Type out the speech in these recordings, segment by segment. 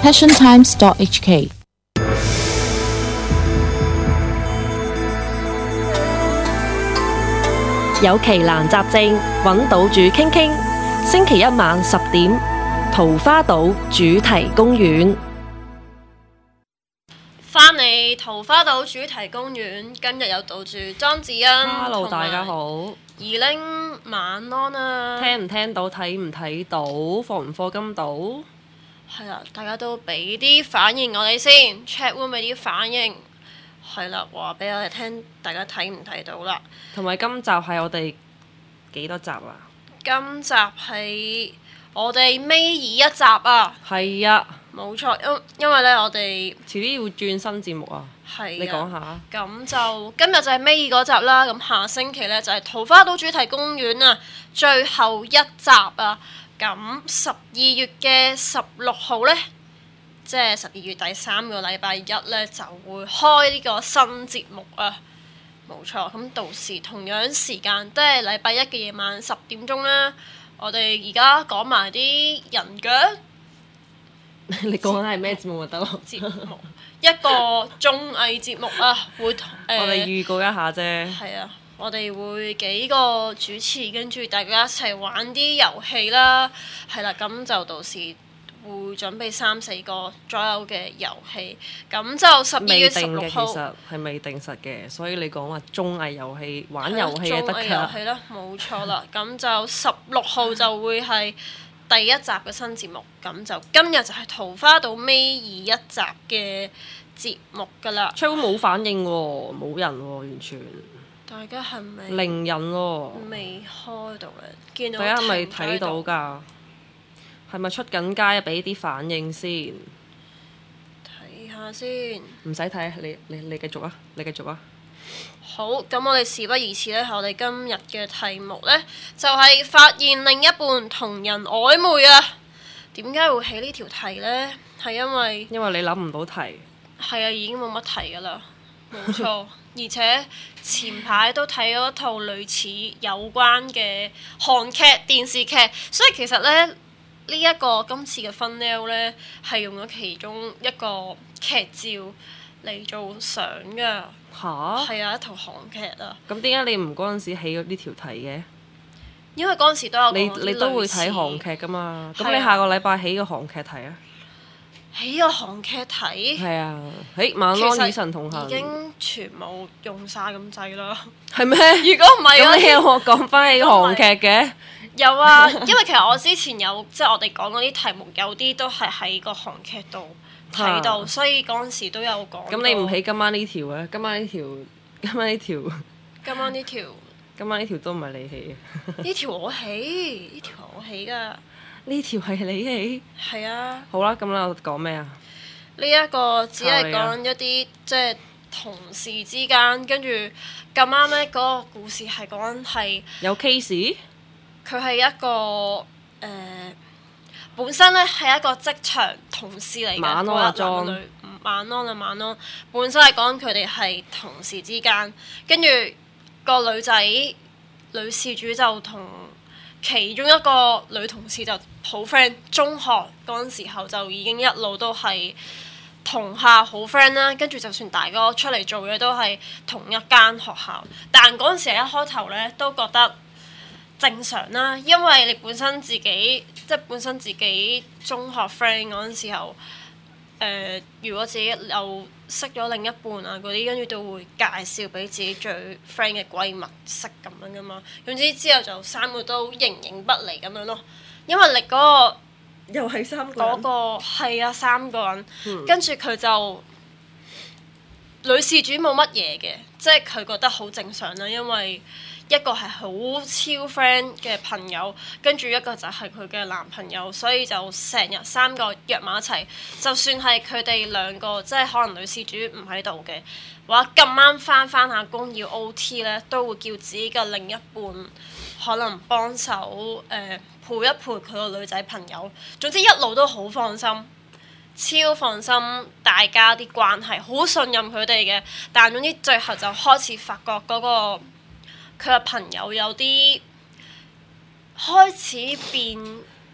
passiontimes.hk。 有奇難雜症，揾島主傾傾。星期一晚10點，桃花島主題公園。 返嚟桃花島主題公園，今日有島主莊子欣。 Hello， 大家好。 二玲晚安啊！ 聽唔聽到？睇唔睇到？課唔課金到？ 係啦，大家都俾啲反應我哋先 ，chat room 俾啲反應。係啦，話俾我哋聽，大家睇唔睇到啦？ 同埋今集係我哋幾多集啊？ 今集係我哋尾二一集啊！ 係啊， 冇錯，因為咧我哋遲啲要轉新節目啊。 係你講下。 咁就今日就係尾二嗰集啦，咁下星期咧就係桃花島主題公園啊，最後一集啊！咁12月嘅16號呢，即係12月第3個禮拜一呢，就會開呢個新節目啊！冇錯，咁到時同樣時間都係禮拜一嘅夜晚10點鐘啦。我哋而家講埋啲人腳。 你講緊係咩節目就得咯？ 節目一個綜藝節目啊，會我哋預告一下啫。 係啊。我哋會幾個主持，跟住大家一齊玩啲遊戲啦，係啦，咁就到時會準備3、4個左右嘅遊戲，咁就12月16號。 其實係未定實嘅，所以你講話綜藝遊戲玩遊戲就得㗎。 綜藝遊戲啦，冇錯啦，咁就16號就會係第一集嘅新節目，咁就今日就係桃花島尾二一集嘅節目㗎啦。 超冇反應喎，冇人喎，完全。 大家係咪零人喎？ 未開到咧，見到大家係咪睇到㗎？係咪出緊街？俾啲反應先。 睇下先。 唔使睇，你繼續啊！你繼續啊！ 好，咁我哋事不宜遲咧，我哋今日嘅題目呢，就係發現另一半同人曖昧啊！點解會起呢條題呢？係因為你諗唔到題。 係啊，已經冇乜題㗎啦，冇錯。而且前排都睇咗一套類似有關嘅韓劇、電視劇，所以其實咧呢一個今次嘅 thumbnail 咧係用咗其中一個劇照嚟做相㗎。 吓？ 係啊，一套韓劇啊。 咁點解你唔嗰陣時起咗呢條題嘅？ 因為嗰陣時都有你都會睇韓劇㗎嘛？咁啊你下個禮拜起個韓劇題啊？ 起個韓劇睇？ 係啊，晚安與神同行已經全部用晒咁滯啦。 係咩？ 如果唔係咁你有冇講翻起韓劇嘅？ 有啊，因為其實我之前有即係我哋講嗰啲題目，有啲都係喺個韓劇度睇到，所以嗰陣時都有講。 咁你唔起今晚呢條啊？今晚呢條都唔係你起嘅。 呢條我起，呢條我起㗎。 呢條係你起？ 係啊。 好啦，咁我講咩啊？ 呢一個只係講一啲即係同事之間，跟住咁啱呢嗰個故事係講係有 case。 佢係一個本身呢係一個職場同事嚟嘅。 晚安啊，莊。 晚安啊，晚安。本身係講佢哋係同事之間，跟住個女事主就同其中一個女同事就好 friend，中學嗰陣時候就已經一路都係同校好 friend 啦。跟住就算大哥出嚟做嘢都係同一間學校，但嗰陣時一開頭呢都覺得正常啦，因為你本身自己中學 friend 嗰陣時候，如果自己又識咗另一半啊嗰啲，跟住都會介紹俾自己最 friend 嘅閨蜜識咁樣噶嘛。總之之後就3個都形影不離咁樣咯。因為你嗰個又係3個人。 嗰個係啊3個人，跟住佢就女事主冇乜嘢嘅，即係佢覺得好正常啦，因為一個係好超 friend 嘅朋友，跟住一個就係佢嘅男朋友，所以就成日3個約埋一齊。就算係佢哋2個，即係可能女事主唔喺度嘅話，咁啱翻下工要 OT 咧，都會叫自己嘅另一半可能幫手陪一陪佢個女仔朋友。總之一路都好放心。超放心，大家啲關係好信任佢哋嘅，但總之最後就開始發覺嗰個佢嘅朋友有啲開始變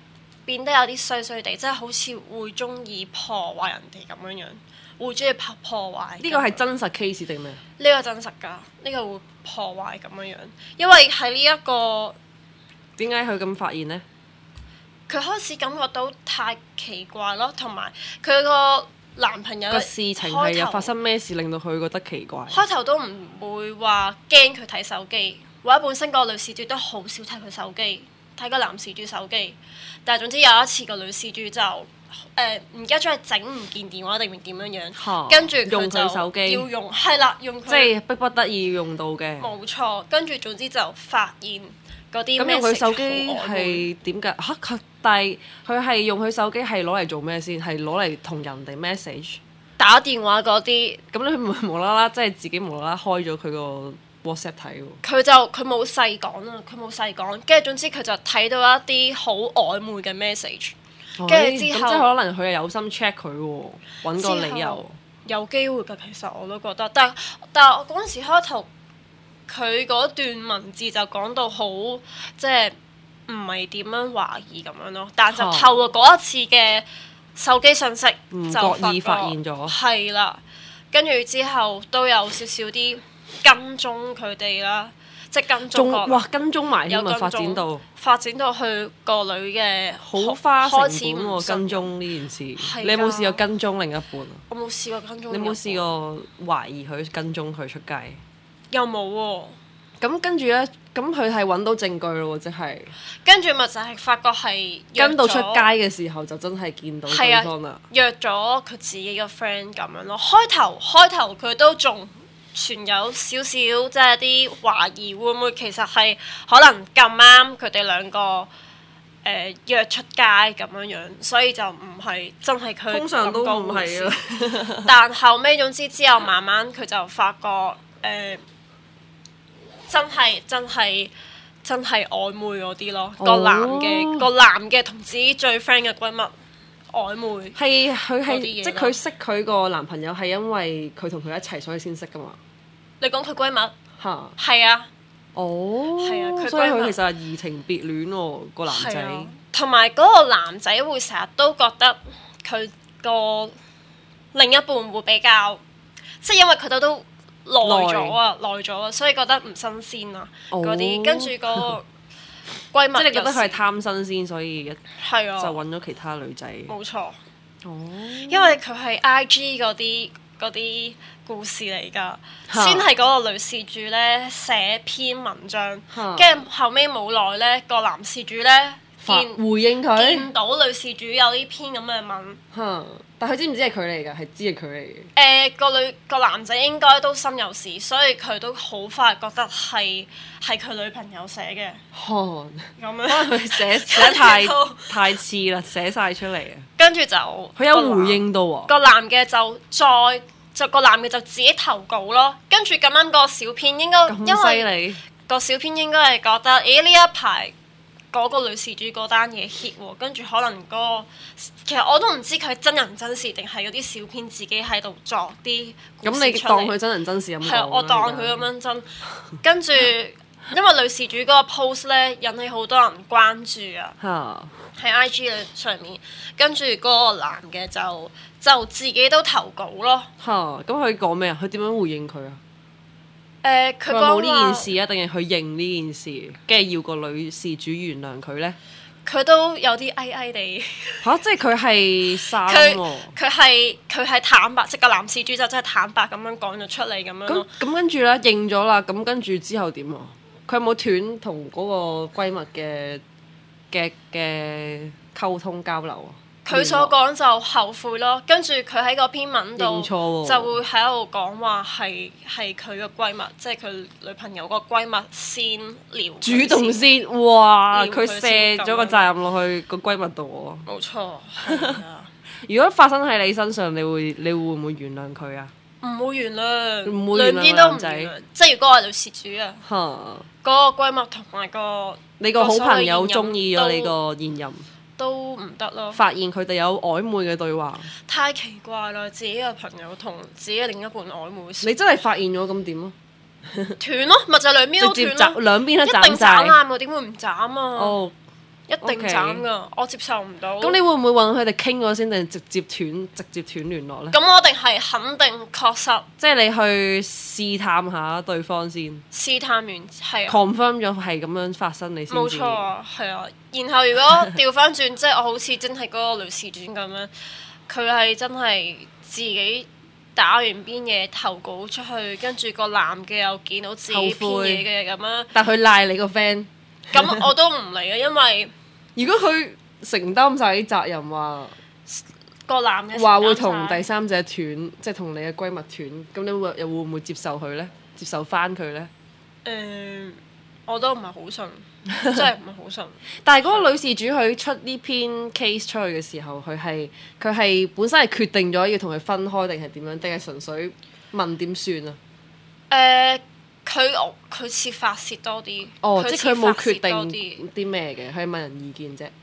變得有啲衰衰地，即係好似會中意破壞人哋咁樣樣，會中意破壞。 呢個係真實 case 定咩？ 呢個真實㗎，呢個會破壞咁樣樣，因為喺呢一個點解佢咁發現呢？ 佢開始感覺到太奇怪咯，同埋佢個男朋友個事情係有發生咩事令到佢覺得奇怪？ 開頭都唔會話驚佢睇手機，或者本身個女事主都好少睇佢手機，睇個男事主手機。但係總之有一次個女事主就唔記得咗係整唔見電話定點樣樣，跟住用佢手機要用係啦，用佢即係逼不得已要用到嘅。 冇錯，跟住總之就發現嗰啲咁用佢手機係點㗎？嚇！但係佢係用佢手機係攞嚟做咩先？係攞嚟同人哋 message 打電話嗰啲。 咁你唔係無啦啦，即係自己無啦啦開咗佢個 WhatsApp 睇喎。 佢冇細講啊，佢冇細講，跟住總之佢就睇到一啲好曖昧嘅 message，跟住之後即係可能佢係有心 check 佢喎，揾個理由。 有機會㗎，其實我都覺得，但係我嗰陣時開頭，佢嗰段文字就講到好即係唔係點樣懷疑咁樣咯，但就透過嗰一次嘅手機信息就覺意發現咗， 係啦，跟住之後都有少少啲跟蹤佢哋啦，即係跟蹤哇跟蹤埋添啊！發展到去個女嘅好花成本喎，跟蹤呢件事，你有冇試過跟蹤另一半啊？ 我冇試過跟蹤。 你有冇試過懷疑佢跟蹤佢出街？ 又冇喎。 咁跟住咧，咁佢係揾到證據咯喎，即係跟住咪就係發覺係跟到出街嘅時候就真係見到對方啦。 約咗佢自己個 friend 咁樣咯。開頭佢都仲存有少少即係啲懷疑，會唔會其實係可能咁啱佢哋兩個約出街咁樣樣，所以就唔係真係佢。通常都唔係啊。但後尾總之之後慢慢佢就發覺真係曖昧嗰啲咯，個男嘅同自己最 friend 嘅閨蜜曖昧。係佢係即係佢識佢個男朋友係因為佢同佢一齊所以先識噶嘛？ 你講佢閨蜜嚇？ 係啊。 哦。係啊，所以佢其實係移情別戀喎，個男仔。 同埋嗰個男仔會成日都覺得佢個另一半會比較，即係因為佢哋都耐咗啊，所以覺得唔新鮮啊嗰啲，跟住個閨蜜， 即係你覺得佢係貪新鮮，所以就揾咗其他女仔。 冇錯。因為佢係 IG 嗰啲故事嚟㗎，先係嗰個女事主咧寫篇文章，跟住後尾冇耐咧個男事主咧回應佢， 見到女事主有呢篇咁嘅文。 但佢知唔知係佢嚟㗎？係知係佢嚟嘅。 個男仔應該都心有事，所以佢都好快覺得係佢女朋友寫嘅。咁樣可能佢寫太似啦，寫晒出嚟啊！ 跟住就佢有回應到喎。 個男嘅個男嘅就自己投稿咯。跟住咁啱個小編應該咁犀利， 個小編應該係覺得，呢一排嗰個女事主嗰單嘢 hit 喎，跟住可能其實我都唔知佢係真人真事定係嗰啲小編自己喺度作啲故事出嚟。咁你當佢真人真事咁講？係，我當佢咁樣真。跟住因為女事主嗰個 post 咧引起好多人關注啊，喺 IG 上面。跟住嗰個男嘅就自己都投稿咯。咁佢講咩啊？佢點樣回應佢啊？ 佢話冇呢件事啊，定係佢認呢件事，跟住要個女事主原諒佢咧？ 佢都有啲翳地即係佢係沙喎。 佢係坦白，即個男事主就真係坦白咁樣講咗出嚟咁樣咯。 咁跟住咧認咗啦，咁跟住之後點啊？佢有冇斷同嗰個閨蜜嘅溝通交流啊？ 佢所講就後悔咯，跟住佢喺嗰篇文度就會喺度講話係佢個閨蜜，即係佢女朋友個閨蜜先撩， 主動先，哇！佢卸咗個責任落去個閨蜜度喎。 冇錯。 如果發生喺你身上，你會唔會原諒佢啊？ 唔會原諒， 唔會原諒兩邊都唔原諒。即係如果我係女事主啊，嗰個閨蜜同埋你個好朋友中意咗你個現任。 都唔得咯！ 發現佢哋有曖昧嘅對話， 太奇怪啦！自己嘅朋友同自己嘅另一半曖昧， 你真係發現咗咁點咯？ 斷咯，咪就兩邊都斷咯， 兩邊都斬晒。 一定斬啊！點會唔斬啊？ 一定斬㗎，我接受唔到。 咁你會唔會揾佢哋傾過先，定直接斷聯絡咧？ 咁我哋係肯定確實， 即係你去試探下對方先， 試探完係 confirm 咗係咁樣發生，你先冇錯啊，係啊。然後如果調翻轉，即係我好似真係嗰個女事主咁樣，佢係真係自己打完篇嘢投稿出去，跟住個男嘅又見到自己篇嘢嘅咁樣， 但佢賴你個 friend， 咁我都唔嚟嘅，因為如果佢承擔晒啲責任話個男嘅話會同第三者斷，即係同你嘅閨蜜斷，咁你又會唔會接受佢呢？接受翻佢呢？ 我都唔係好信，真係唔係好信。 但係嗰個女事主佢出呢篇 case 出去嘅時候，佢係本身係決定咗要同佢分開，定係點樣？定係純粹問點算啊？ 佢似發泄多啲。 哦，即係佢冇決定定啲咩嘅，佢係問人意見啫。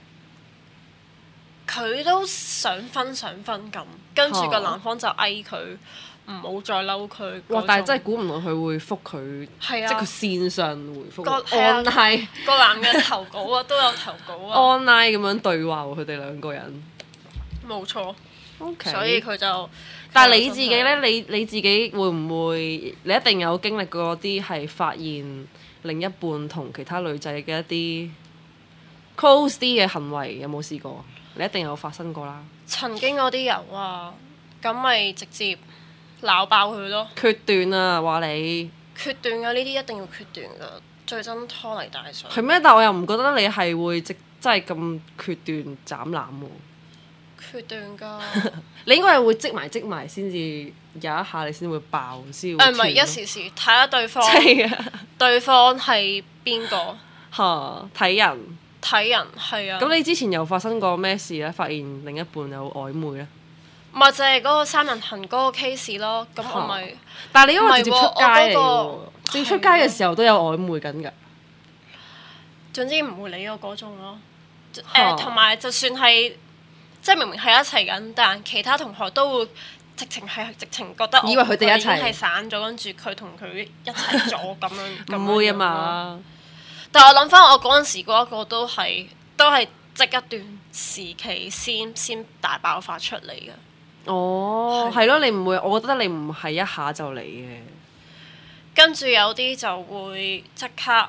佢都想分咁，跟住個男方就嗌佢唔好再嬲佢。 哇！但係真係估唔到佢會覆佢， 係啊， 即係佢線上回覆 ，online 個男嘅投稿啊，都有投稿啊 ，online 咁樣對話喎，佢哋兩個人。 冇錯。 OK。所以佢就， 但係你自己咧，你自己會唔會？你一定有經歷過啲係發現另一半同其他女仔嘅一啲 close 啲嘅行為，有冇試過？你一定有發生過啦。 曾經嗰啲有啊，咁咪直接鬧爆佢咯。 決斷啊，話你決斷㗎，呢啲一定要決斷㗎，最憎拖泥帶水。 係咩？但我又唔覺得你係會真係咁決斷斬纜喎。 決斷㗎。 你應該係會積埋先至有一下，你先會爆先會。 唔係一時時睇下對方，對方係邊個？ 嚇，睇人。 睇人係啊。 咁你之前又發生過咩事咧？發現另一半有曖昧咧？ 咪就係嗰個三人行嗰個 case 咯。咁我咪， 但係你因為直接出街嚟喎，直接出街嘅時候都有曖昧緊㗎。 總之唔會理我嗰種咯。同埋就算係即係明明係一齊緊，但其他同學都會直情覺得以為佢哋一齊係散咗，跟住佢同佢一齊咗咁樣。 唔會啊嘛！ 但係我諗翻我嗰陣時嗰一個都係即一段時期先大爆發出嚟嘅。 哦，係咯，你唔會，我覺得你唔係一下就嚟嘅。 跟住有啲就會即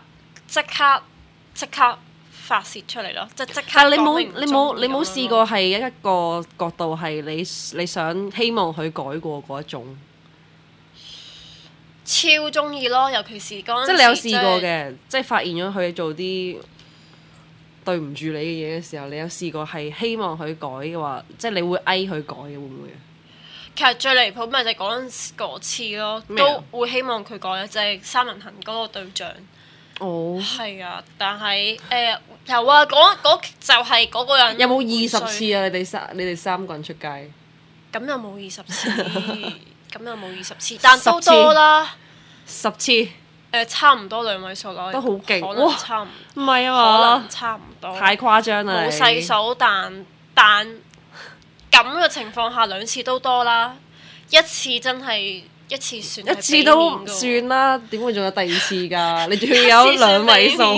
刻發泄出嚟咯，即刻。 但係你冇試過係一個角度係你想希望佢改過嗰一種。 超中意咯，尤其是嗰陣時。 即係你有試過嘅，即係發現咗佢做啲對唔住你嘅嘢嘅時候，你有試過係希望佢改嘅話，即係你會嗌佢改嘅，會唔會啊？ 其實最離譜咪就係嗰次咯，都會希望佢改，就係三人行嗰個對象。 哦。係啊，但係有啊，嗰就係嗰個人。 有冇20次啊？你哋三個人出街？ 咁又冇20次，咁又冇20次，但都多啦。 10次。 差唔多2位數咯。 都好勁， 可能差唔。 唔係啊嘛。 可能差唔多。 太誇張啦！ 冇細數，但咁嘅情況下2次都多啦，一次真係一次算係。一次都算啦，點會仲有第2次㗎？你仲要有2位數。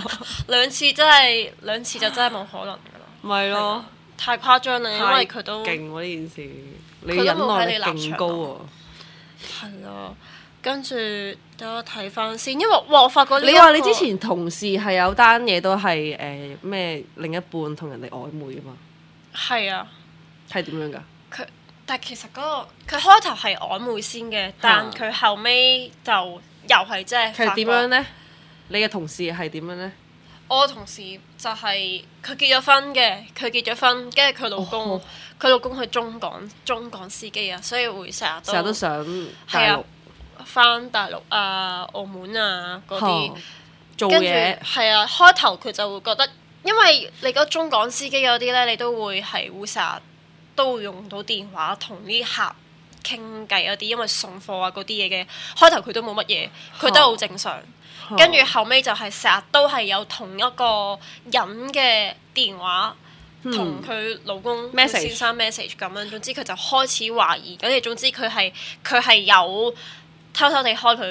2次真係2次就真係冇可能㗎啦。 咪咯， 太誇張啦，因為佢都勁喎呢件事，你忍耐力勁高喎。 係咯，跟住等我睇翻先，因為我發覺你話你之前同事係有單嘢都係咩另一半同人哋曖昧啊嘛？ 係啊。 係點樣㗎？ 但其實佢開頭係曖昧先嘅，但佢後尾就又係即係。 佢點樣呢？你嘅同事係點樣呢？ 我同事就係佢結咗婚嘅，跟住佢老公，佢老公係中港司機啊，所以會成日都上大陸，返大陸啊、澳門啊嗰啲做嘢。 係啊，開頭佢就會覺得，因為你嗰中港司機嗰啲咧，你都會成日都會用到電話同啲客傾偈嗰啲，因為送貨啊嗰啲嘢嘅。開頭佢都冇乜嘢，佢都好正常。跟住後尾就係成日都係有同一個人嘅電話同佢老公先生 message 咁樣。總之佢就開始懷疑，跟住總之佢係有偷偷地開佢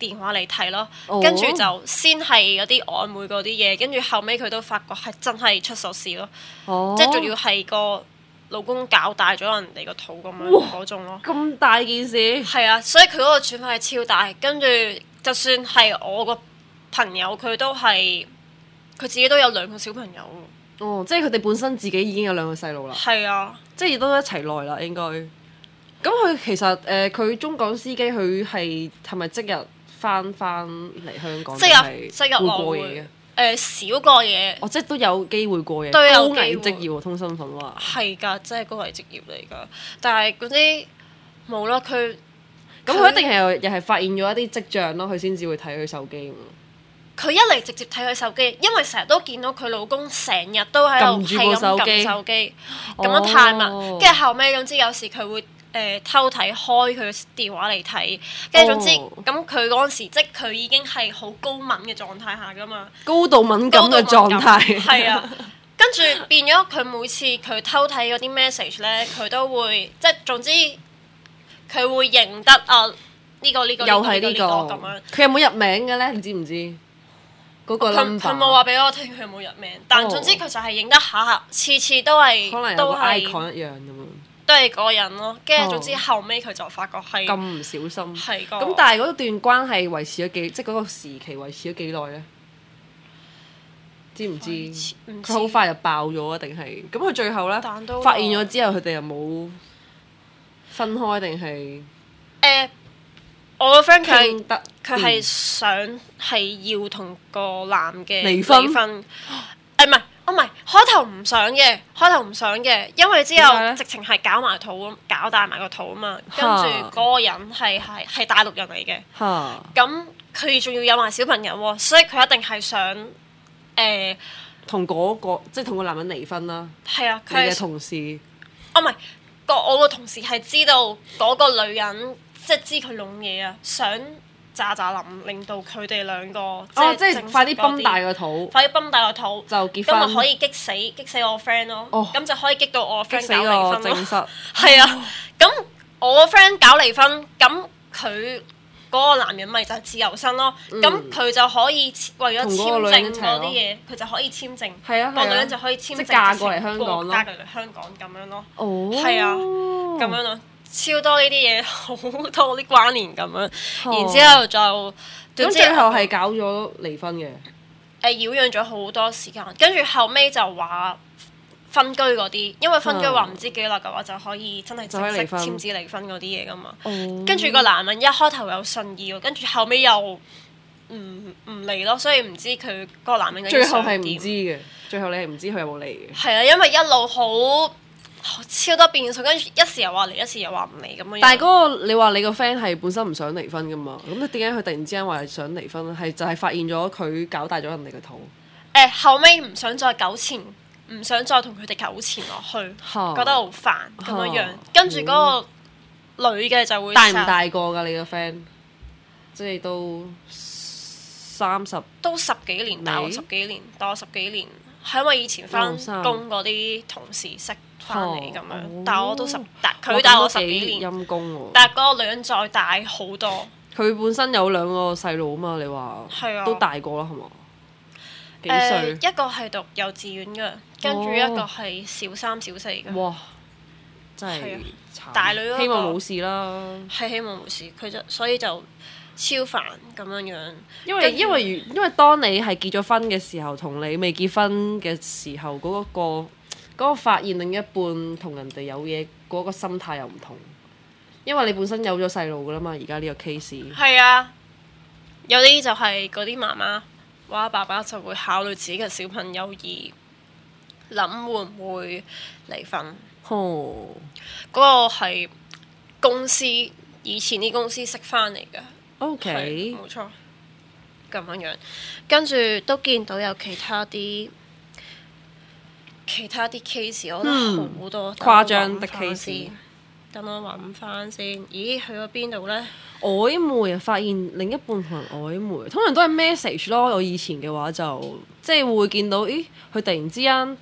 電話嚟睇咯， 哦跟住就先係有啲曖昧嗰啲嘢，跟住後尾佢都發覺係真係出咗事咯， 哦， 即係仲要係個老公搞大咗人哋個肚咁樣嗰種咯。 咁大件事， 係啊，所以佢嗰個轉發係超大，跟住就算係我個朋友，佢都係佢自己都有2個小朋友。 哦，即係佢哋本身自己已經有2個細路啦， 係啊， 即係都一齊耐啦，應該。咁佢其實佢中港司機佢係咪即日翻嚟香港？ 即日會落過夜嘅。 少過夜。 哦，即係都有機會過夜， 都有高機會危職業喎，通身份話。 係㗎，真係高危職業嚟㗎。但係嗰啲冇啦，佢咁佢一定係又係發現咗一啲跡象咯，佢先至會睇佢手機。 佢一嚟直接睇佢手機，因為成日都見到佢老公成日都喺度撳住係咁部手機撳手機，咁樣太密。 哦跟住後尾總之有時佢會偷睇開佢嘅電話嚟睇，跟住總之哦咁佢嗰陣時即係佢已經係好高敏嘅狀態下㗎嘛， 高度敏感嘅狀態。 係啊。跟住變咗佢每次佢偷睇嗰啲 message 咧，佢都會即係總之佢會認得啊呢個又係呢個咁樣。 佢有冇入名嘅咧？你知唔知？嗰個佢 number 冇話俾我聽佢有冇入名，但總之佢就係認得下，次次都係可能有個都係 icon 一樣咁樣。 都係嗰個人咯。跟住總之後尾佢就發覺係咁唔小心。 係個咁但係嗰段關係維持咗即係嗰個時期維持咗幾耐咧？知唔知？ 唔佢好快就爆咗啊？定係咁佢最後咧但都發現咗之後，佢哋又冇分開定係我個 friend 佢傾得？ 係想係要同個男嘅離婚唔係，我唔係開頭唔想嘅，因為之後點解呢直情係搞大埋個肚啊嘛，跟嚇住嗰個人係大陸人嚟嘅。 嚇咁佢仲要有埋小朋友喎，所以佢一定係想同嗰個即係同個男人離婚啦。 係啊， 你嘅佢係同事唔係我個同事係知道嗰個女人即係知佢弄嘢啊，想咋令到佢哋兩個哦，即係正式快啲泵嗰大個肚快啲泵大個肚， 就結咁咪婚， 可以激死我 friend 咯， 哦咁就可以激到我個激 friend 死搞離婚咯。 個正室。 係啊，咁我個 friend 搞離婚，咁佢嗰個男人咪就係自由身咯，咁佢就可以為咗同嗰個女簽證人一齊咯嗰啲嘢，佢就可以簽證， 係啊係啊個女人就可以簽證即係嫁直情過嚟香港咯嫁過嚟香港咁樣咯， 哦， 係啊咁樣咯，超多呢啲嘢，好多啲關聯咁樣，然之後就總之咁最後係搞咗離婚嘅。 擾攘咗好多時間，跟住後尾就話分居嗰啲，因為分居話唔知幾耐嘅話就可以真係正式就可以離婚簽字離婚嗰啲嘢噶嘛。 哦跟住個男人一開頭有信意喎，跟住後尾又唔嚟咯，所以唔知佢個男人嘅最後係唔想點知嘅，最後你係唔知佢有冇嚟嘅。 係啊，因為一路好超多變數，跟住一時又話嚟，一時又話唔嚟咁樣。 但係嗰個你話你個 friend 係本身唔想離婚噶嘛？咁點解佢突然之間話想離婚咧？係就係發現咗佢搞大咗人哋個肚。 後尾唔想再糾纏，唔想再同佢哋糾纏落去， 嚇覺得好煩咁樣樣嚇。 跟住嗰個女嘅就會大唔成日大個㗎？你個 friend 即係都30 都10幾年，大我你 10幾年，大我10幾年，係因為以前翻三工嗰啲同事識翻嚟咁樣， 哦但我都哇佢大我咁都 10幾年， 陰公喎。 但係嗰個女人再大好多， 佢本身有2個細路啊嘛，你話係啊都大個啦，係嘛？幾歲？ 一個係讀幼稚園嘅，跟住一個係小3小4嘅， 哇！真係係啊慘大女嗰個希望冇事啦。 係希望冇事，佢就所以就超煩咁樣樣。 因為跟住因為當你係結咗婚嘅時候，同你未結婚嘅時候，嗰個發現另一半同人哋有嘢嗰個心態又唔同。因為你本身有咗細路噶啦嘛，而家呢個 case 係啊，有啲就係嗰啲媽媽或者爸爸就會考慮自己嘅小朋友而諗會唔會離婚。 哦， 嗰個係公司以前啲公司識翻嚟嘅。 OK 冇錯，咁樣樣，跟住都見到有其他啲 case，我覺得好多誇張的等我搵返 case 先等我揾翻先。咦，去咗邊度呢？ 曖昧啊！發現另一半同人曖昧，通常都係 message 咯。我以前嘅話就即係會見到，咦，佢突然之間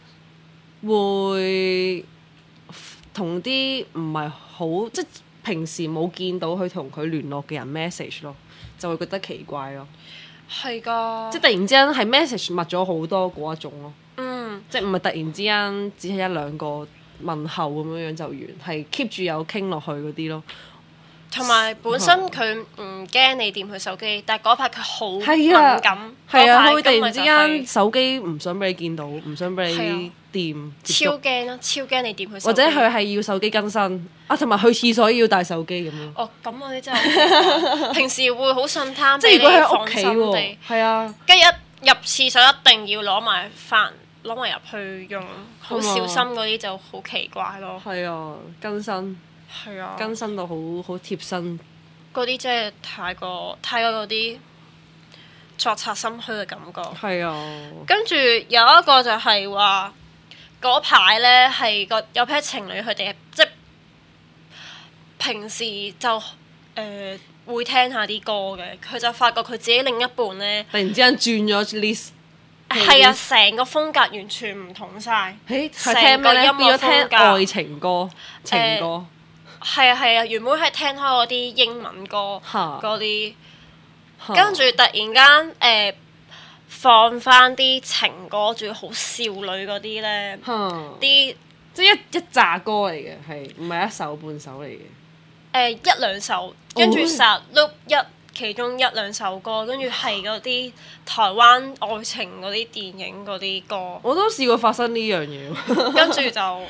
會同啲唔係好即係平時冇見到佢同佢聯絡嘅人 message 咯。 就會覺得奇怪咯。 係㗎， 即係突然之間係 message 密咗好多嗰一種咯。 嗯， 即係唔係突然之間只係一兩個問候咁樣樣就完，係 keep 住有傾落去嗰啲咯。 同埋本身佢唔驚你掂佢手機，但係嗰排佢好敏係啊感， 係啊， 嗰排佢會突然之間根本就係手機唔想俾你見到，唔想俾你掂，接觸超驚啦，超驚你掂佢手機， 或者佢係要手機更新啊，同埋去廁所要帶手機咁樣。 哦，咁我哋真係平時會好順攤即係如果喺屋放企喎心地，， 係啊， 跟住一入廁所一定要攞埋入去用，好小心嗰啲就好奇怪咯。 係啊，更新係啊， 更新到好貼身。 嗰啲真係太過嗰啲作賊心虛嘅感覺。 係啊， 跟住有一個就係話嗰排咧係有 pair 情侶，佢哋即係平時就會聽下啲歌嘅，佢就發覺佢自己另一半咧突然之間轉咗 list。 係啊，成個風格完全唔同晒。 誒係聽咩咧？ 成個音樂變咗聽風格愛情歌、情歌。 係啊，原本係聽開嗰啲英文歌嚇嗰啲， 嚇跟住突然間放翻啲情歌，仲要好少女嗰啲咧， 嚇啲即係一紮歌嚟嘅，係唔係一首半首嚟嘅？ 一兩首，跟住實碌其中一兩首歌，跟住係嗰啲台灣愛情嗰啲電影嗰啲歌， 我都試過發生呢樣嘢喎。 跟住就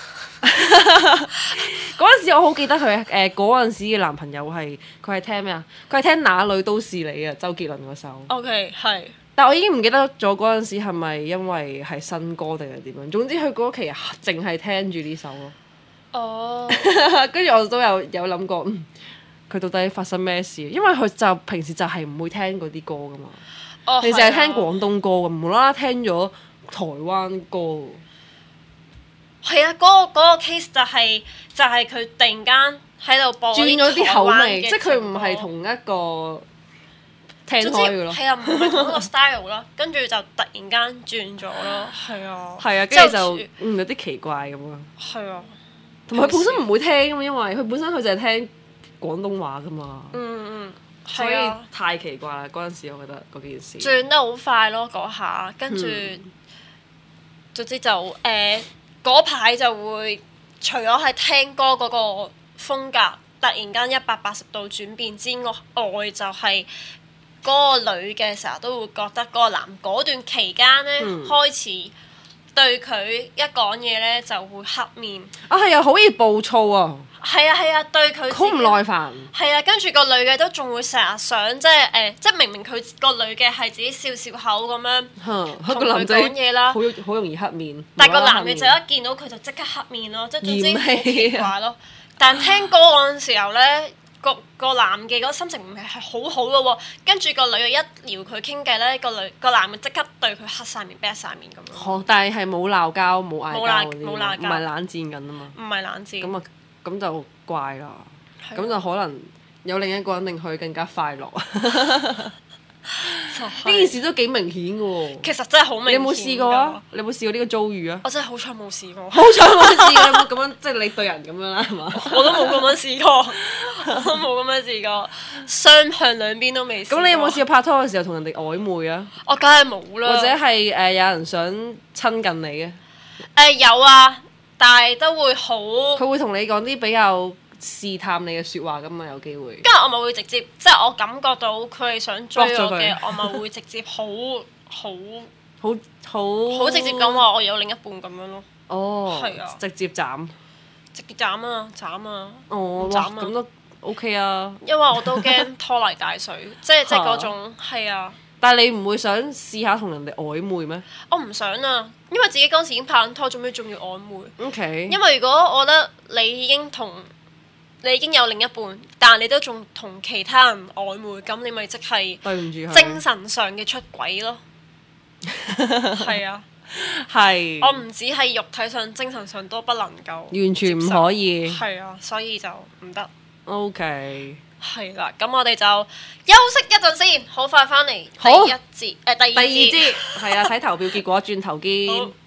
嗰陣時我好記得佢嗰陣時嘅男朋友佢係聽咩啊？佢係聽哪裏都是你啊，周杰倫嗰首。 OK 係但我已經唔記得咗嗰陣時係咪因為係新歌定係點樣？總之佢嗰期淨係聽住呢首咯。 哦， 跟住我都有諗過，佢到底發生咩事？因為佢就平時就係唔會聽嗰啲歌噶嘛，平時係聽廣東歌嘅，無啦啦聽咗台灣歌。 係啊，嗰個 case 就係佢突然間喺度播轉咗啲口味，即係佢唔係係同一個聽開嘅咯。 係啊，唔係同一個 style 咯，跟住就突然間轉咗咯，係啊， 係啊，跟住就有啲奇怪咁啊。 係啊， 同埋佢本身唔會聽噶嘛，因為佢本身佢就係聽廣東話噶嘛，所以係啊， 太奇怪啦。嗰陣時我覺得嗰件事轉得好快咯嗰下，跟住總之就嗰排就會除咗係聽歌嗰個風格突然間180度轉變之外，就係嗰個女嘅成日都會覺得嗰個男嗰段期間咧開始對佢一講嘢咧就會黑面。 啊係啊，好易暴躁啊， 係啊，對佢好唔耐煩。 係啊，跟住個女嘅都仲會成日想即係明明佢個女嘅係自己笑笑口咁樣嚇，個男仔講嘢啦， 好容易黑面。 但係個男嘅嘅就一見到佢就即刻黑面咯，即係總之好嫌棄奇怪咯。但聽歌嗰陣時候咧，個男嘅嗰個心情唔係好好嘅喎，跟住個女嘅一撩佢傾偈咧，個男嘅即刻對佢黑晒面、啤晒面咁樣。 但係冇鬧交、冇嗌交嗰啲， 冇鬧交唔係冷戰緊啊嘛。 唔係冷戰。 咁就怪啦， 係咁就可能有另一個人令佢更加快樂。 就呢件事都幾明顯嘅喎。 其實真係好明顯。 你有冇試過啊？你有冇試過呢個遭遇啊？ 我真係好彩冇試過。 好彩冇試過，有冇咁樣即係你對人咁樣啦，係嘛？ 我都冇咁樣試過，我都冇咁樣試過，雙向兩邊都未試過。 咁你有冇試過拍拖嘅時候同人哋曖昧啊？ 我梗係冇啦。 或者係有人想親近你嘅？ 有啊，但係都會好。 佢會同你講啲比較試探你嘅説話㗎嘛，有機會。 跟住我咪會直接，即係我感覺到佢係想追我 block 咗嘅佢， 我咪會直接好好直接咁話我有另一半咁樣咯， 哦， 係啊直接斬。 直接斬啊斬啊！ 哦， 斬啊哇，咁都 OK 啊。 因為我都驚拖泥帶水，即係嗰種係啊。 但係你唔會想試下同人哋曖昧咩我唔想啊，因為自己嗰陣時已經拍緊拖，做咩仲要曖昧？ ？OK。 因為如果我覺得你已經有另一半，但你都仲同其他人曖昧，咁你咪即係對唔住佢。 精神上嘅出軌咯。係啊， 係。 我唔止係肉體上，精神上都不能夠完全唔可以。 係啊，所以就唔得。 OK。 係啦，咁我哋就休息一陣先，好快翻嚟第好一節，第二節。 係啊，睇投票結果，轉頭見。 好